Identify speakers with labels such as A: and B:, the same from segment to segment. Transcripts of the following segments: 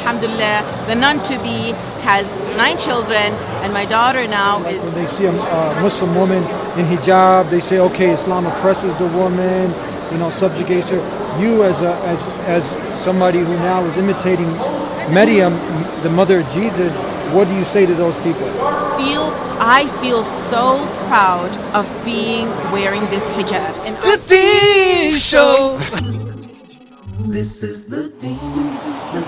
A: alhamdulillah, the nun-to-be has 9 children, and my daughter now
B: Like
A: is...
B: when they see a Muslim woman in hijab, they say, okay, Islam oppresses the woman, subjugates her. You as somebody who now is imitating Maryam, the mother of Jesus, what do you say to those people?
A: I feel so proud of wearing this hijab. And
C: The Dean Show.
D: This is the Dean Show.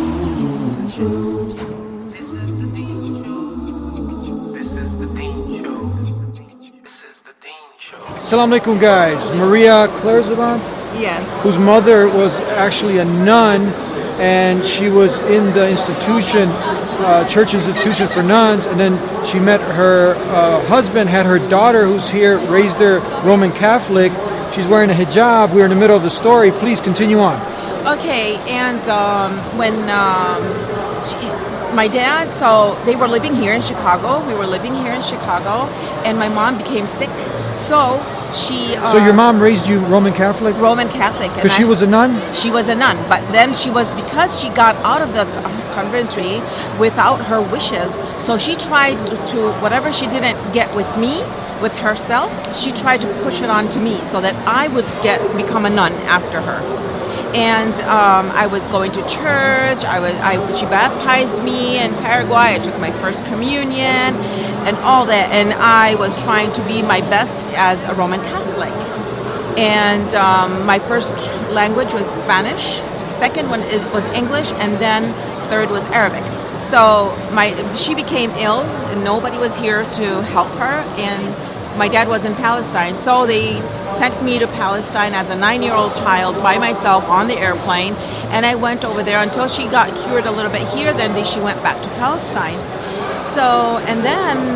D: This is the Dean Show. This is the Dean Show. This is the Dean Show.
B: Assalamu alaikum, guys. Maria Clairzeban,
A: yes.
B: whose mother was actually a nun, and she was in the institution, church institution for nuns, and then she met her husband, had her daughter who's here, raised her Roman Catholic. She's wearing a hijab. We're in the middle of the story. Please continue on.
A: Okay, and when my dad, so they were living here in Chicago. We were living here in Chicago, and my mom became sick. So she...
B: So your mom raised you Roman Catholic?
A: Roman Catholic.
B: Because she was a nun?
A: She was a nun, but then because she got out of the conventry without her wishes, so she tried to whatever she didn't get with me, with herself, she tried to push it on to me so that I would become a nun after her. And I was going to church. She baptized me in Paraguay. I took my first communion and all that. And I was trying to be my best as a Roman Catholic. And my first language was Spanish. Second one was English, and then third was Arabic. So she became ill, and nobody was here to help her. And my dad was in Palestine, so they sent me to Palestine as a 9-year-old child by myself on the airplane, and I went over there until she got cured a little bit here. Then she went back to Palestine. So, and then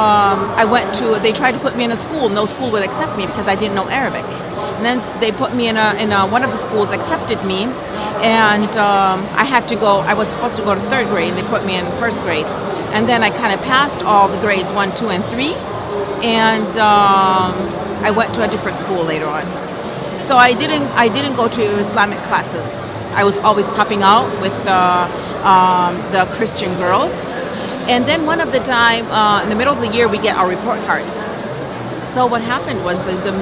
A: they tried to put me in a school. No school would accept me because I didn't know Arabic. And then they put me in one of the schools accepted me, and I had to go. I was supposed to go to 3rd grade, and they put me in 1st grade. And then I kind of passed all the grades 1, 2, and 3. And I went to a different school later on. So I didn't go to Islamic classes. I was always popping out with the Christian girls. And then one of the time, in the middle of the year, we get our report cards. So what happened was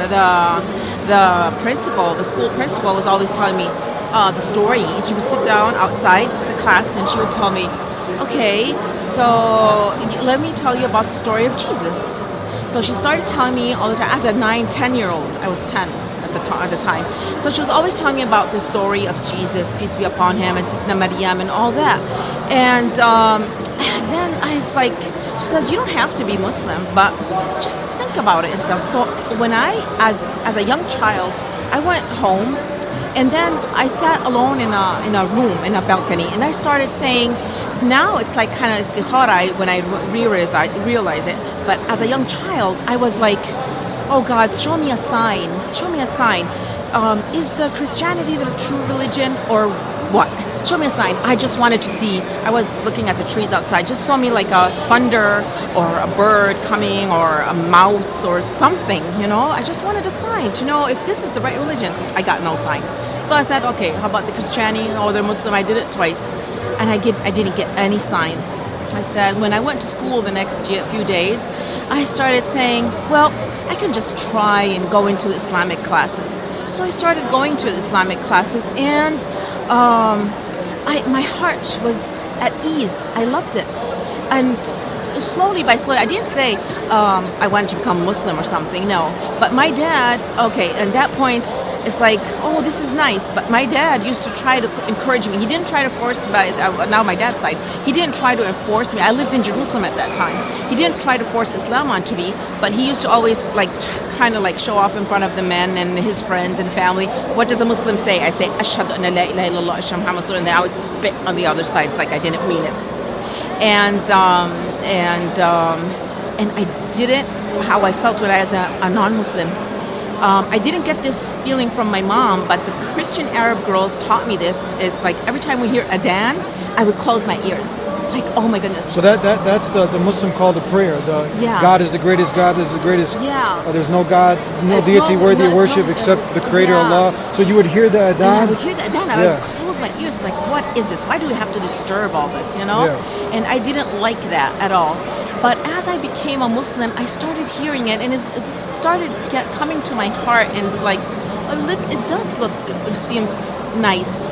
A: the principal, the school principal, was always telling me the story. She would sit down outside the class and she would tell me, okay, so let me tell you about the story of Jesus. So she started telling me all the time, as a 9, 10-year-old, I was 10 at the time. So she was always telling me about the story of Jesus, peace be upon him, and Sidna Maryam and all that. And then I was like, she says, you don't have to be Muslim, but just think about it and stuff. So when as a young child, I went home, and then I sat alone in a room, in a balcony, and I started saying, now it's like kind of istikhara when I realize it. But as a young child, I was like, oh God, show me a sign. Show me a sign. Is the Christianity the true religion or what? Show me a sign. I just wanted to see. I was looking at the trees outside. Just saw me like a thunder or a bird coming or a mouse or something, I just wanted a sign to know if this is the right religion. I got no sign. So I said, okay, how about the Christianity or the Muslim? I did it twice. And I didn't get any signs. I said, when I went to school the next few days, I started saying, well, I can just try and go into the Islamic classes. So I started going to Islamic classes, and my heart was at ease. I loved it. And slowly by slowly, I didn't say I wanted to become Muslim or something, no. But my dad, okay, at that point, it's like, oh, this is nice. But my dad used to try to encourage me. He didn't try to force now my dad's side. He didn't try to enforce me. I lived in Jerusalem at that time. He didn't try to force Islam onto me, but he used to always kind of show off in front of the men and his friends and family. What does a Muslim say? I say, Ashhadu an la ilaha illallah, Ashhadu Muhammad Rasulullah, and then I would spit on the other side. It's like I didn't mean it. And I did it how I felt when I was a non-Muslim. I didn't get this feeling from my mom, but the Christian Arab girls taught me this. It's like every time we hear adhan, I would close my ears. It's like, oh my goodness.
B: So that's the Muslim call to prayer.
A: Yeah.
B: God is the greatest. God is the greatest.
A: Yeah.
B: There's no God, no
A: It's
B: deity worthy of
A: it's
B: worship except the Creator
A: yeah.
B: Allah. So you would hear the adhan.
A: And I would hear that adhan, I
B: Yeah.
A: would close my ears like, what is this? Why do we have to disturb all this, you know?
B: Yeah.
A: And I didn't like that at all. But as I became a Muslim, I started hearing it, and it started coming to my heart, and it's like, oh, look, it does look, it seems nice.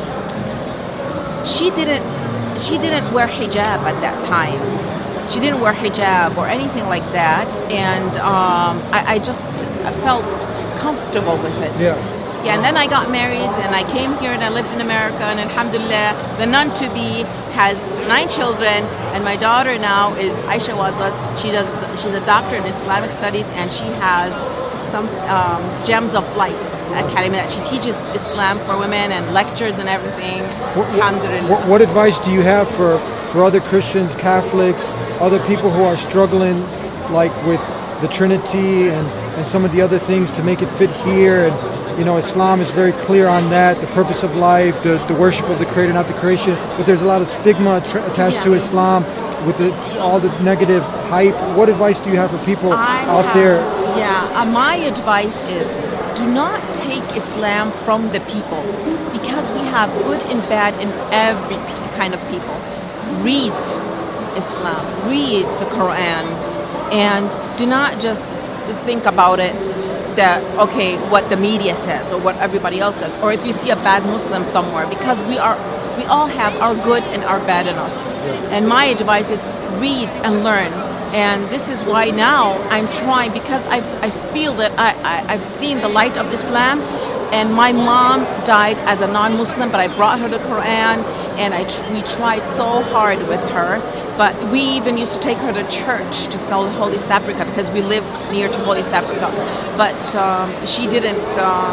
A: She didn't wear hijab at that time. She didn't wear hijab or anything like that, and I just felt comfortable with it.
B: Yeah.
A: Yeah, and then I got married, and I came here, and I lived in America, and alhamdulillah, the nun-to-be has 9 children, and my daughter now is Aisha Wazwaz. She's a doctor in Islamic studies, and she has some Gems of Light Academy that she teaches Islam for women and lectures and everything. Alhamdulillah.
B: What advice do you have for other Christians, Catholics, other people who are struggling, like with the Trinity and some of the other things to make it fit here? And you know, Islam is very clear on that, the purpose of life, the worship of the Creator, not the creation. But there's a lot of stigma attached to Islam with all the negative hype. What advice do you have for people out there?
A: Yeah, my advice is do not take Islam from the people, because we have good and bad in every kind of people. Read Islam, read the Quran, and do not just think about it that, okay, what the media says or what everybody else says, or if you see a bad Muslim somewhere, because we all have our good and our bad in us. And my advice is read and learn. And this is why now I'm trying, because I feel that I've seen the light of Islam. And my mom died as a non-Muslim, but I brought her the Quran, and we tried so hard with her. But we even used to take her to church to sell Holy Sepulchre, because we live near to Holy Sepulchre. But she didn't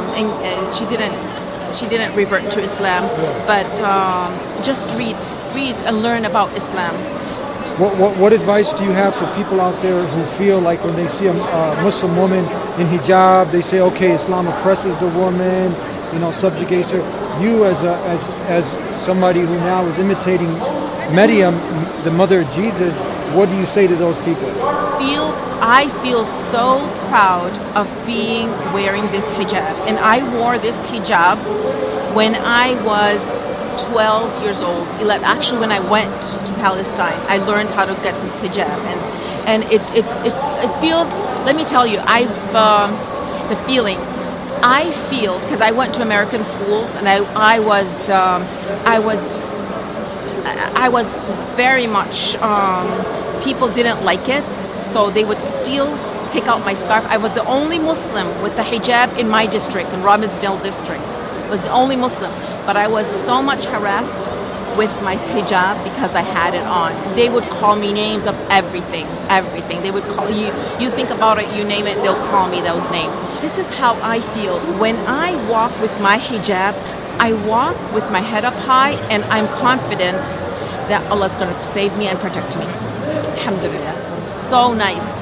A: revert to Islam. But just read and learn about Islam.
B: What advice do you have for people out there who feel like when they see a Muslim woman in hijab, they say, okay, Islam oppresses the woman, you know, subjugates her? You as somebody who now is imitating Maryam, the mother of Jesus, what do you say to those people?
A: I feel so proud of wearing this hijab. And I wore this hijab when I was 12 years old. Actually, when I went to Palestine, I learned how to get this hijab, and it feels. Let me tell you, the feeling. I feel, because I went to American schools, and I was very much. People didn't like it, so they would take out my scarf. I was the only Muslim with the hijab in my district, in Robbinsdale district. Was the only Muslim, but I was so much harassed with my hijab because I had it on. They would call me names of everything. They would call you think about it, you name it, they'll call me those names. This is how I feel. When I walk with my hijab, I walk with my head up high, and I'm confident that Allah is going to save me and protect me. Alhamdulillah. It's so nice.